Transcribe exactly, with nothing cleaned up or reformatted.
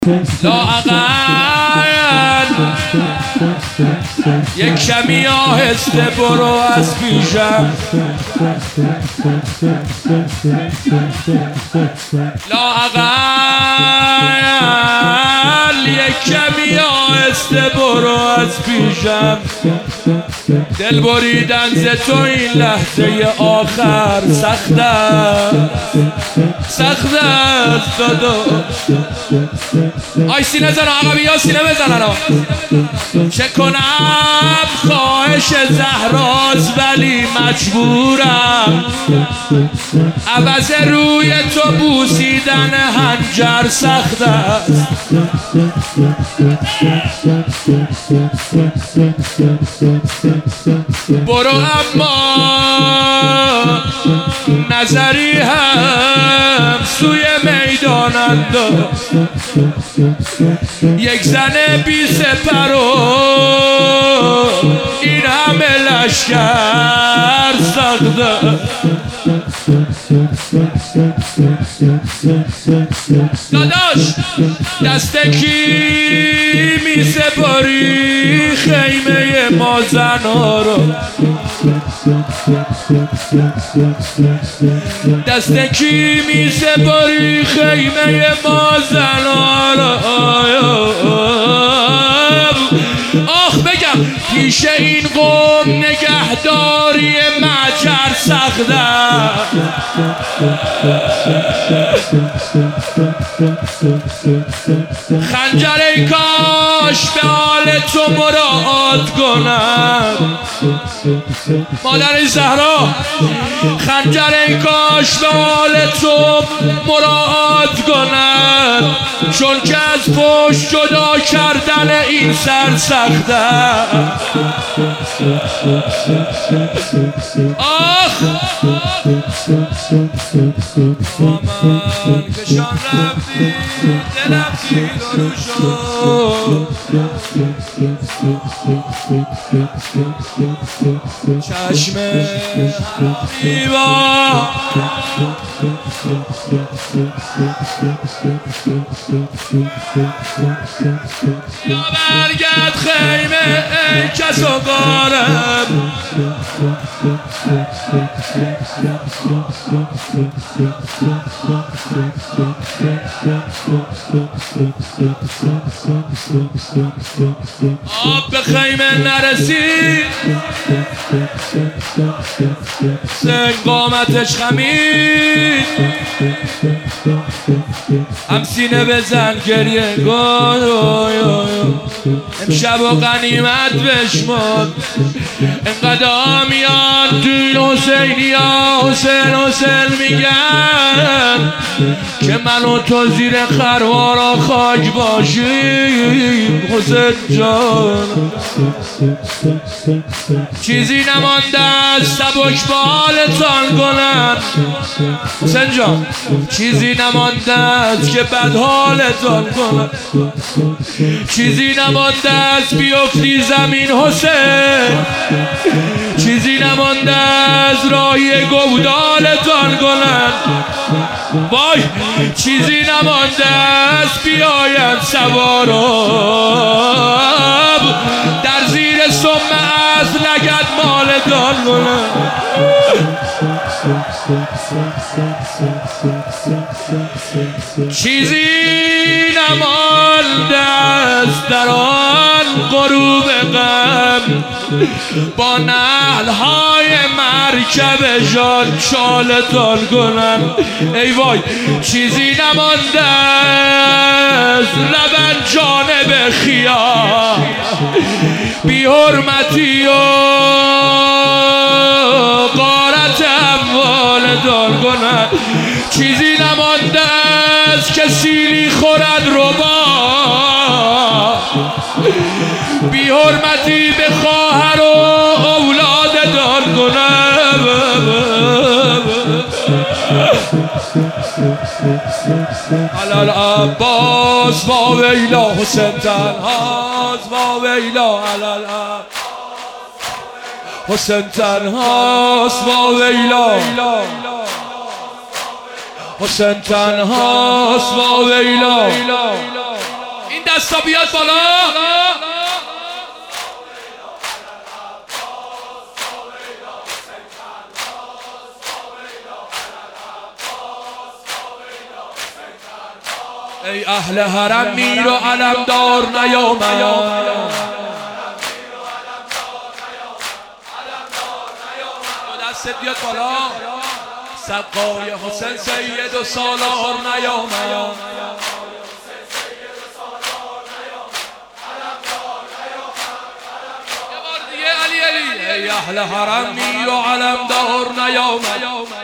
لااقل یک کمی آهسته برو از پیشم، لااقل یک کمی آهسته برو از پیشم. دل بریدن ز تو این لحظه آخر سخت است، سخت است دادا. آی سینه زن عقبی ها سینه بزنن ها. چه کنم خواهش زهراست ولی مجبورم، عوض روی تو بوسیدن هنجر سخت است. برو اما نظری هم سوی میدان انداز، یک زن بی سپر و این همه لشکر سخته. داداش دست کی می سپاری خیمه ما زنها رو، دست کی می سپاری خیمه ما زنها رو. آخ بگم پیش این قوم نگهداری مجر سخته. خنجر ای کاش به حال تو مراعات کند، مادر زهرا خنجر ای کاش به حال تو مراعات کند، چون که از پشت جدا کردن این سر سخته. آخ با من کشان رفتی دلم پیلو شد، چشم حبیبا یا برگرد خیمه ای کس و غارم، آب به خیمه نرسید سنگ قامتش خمید، هم سینه بزن گریه کن امشب و غنیمت بشمار. انقدر آمیان توی حسینی ها حسین حسین میگن که من و تو زیر خروارا خاک باشیم. حسین جان چیزی نمانده از سبک بالتان کنن، حسین جان چیزی نمانده از که بد حالتان کنن، چیزی نمانده از بیفتی زمین حسین، چیزی نمانده از راهی گودالتان کنن، وای چیزی نمانده از بیاید سواراب در زیر سم از لگد مالتان کنن. چیزی نمانده است در آن غروب غم با نعلهای مرکبشان شالتان کنن. ای وای چیزی نمانده است لبن جانب خیام بی حرمتی و غارت اموالتان کنن. چیزی نمانده است که سیلی خورد ربا بی حرمتی به خواهر و اولادتان کنن. علال عباس با ویلا حسین تنهاست با ویلا، علال حسین تنهاست با ویلا، حسین تنهاست با ویلا. این دستا بیاد بالا. ای اهل حرم میر و علمدار نیامد، دست بیاد بالا. سقای حسین سید و سالار نیامد، یه بار دیگه علی علی. ای اهل حرم میر و علمدار نیامد.